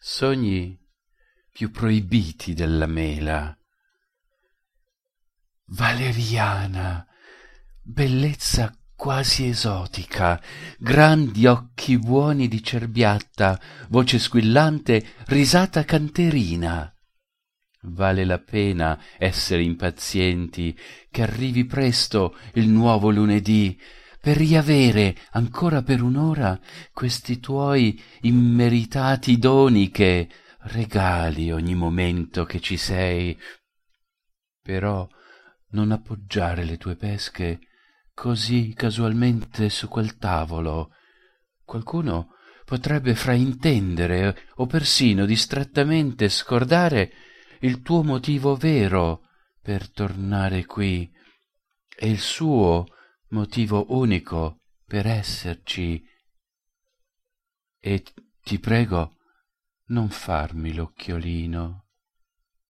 sogni più proibiti della mela. Valeriana, bellezza quasi esotica, grandi occhi buoni di cerbiatta, voce squillante, risata canterina. Vale la pena essere impazienti che arrivi presto il nuovo lunedì, per riavere ancora per un'ora questi tuoi immeritati doni che regali ogni momento che ci sei. Però non appoggiare le tue pesche così casualmente su quel tavolo. Qualcuno potrebbe fraintendere o persino distrattamente scordare il tuo motivo vero per tornare qui e il suo motivo unico per esserci. E ti prego, non farmi l'occhiolino.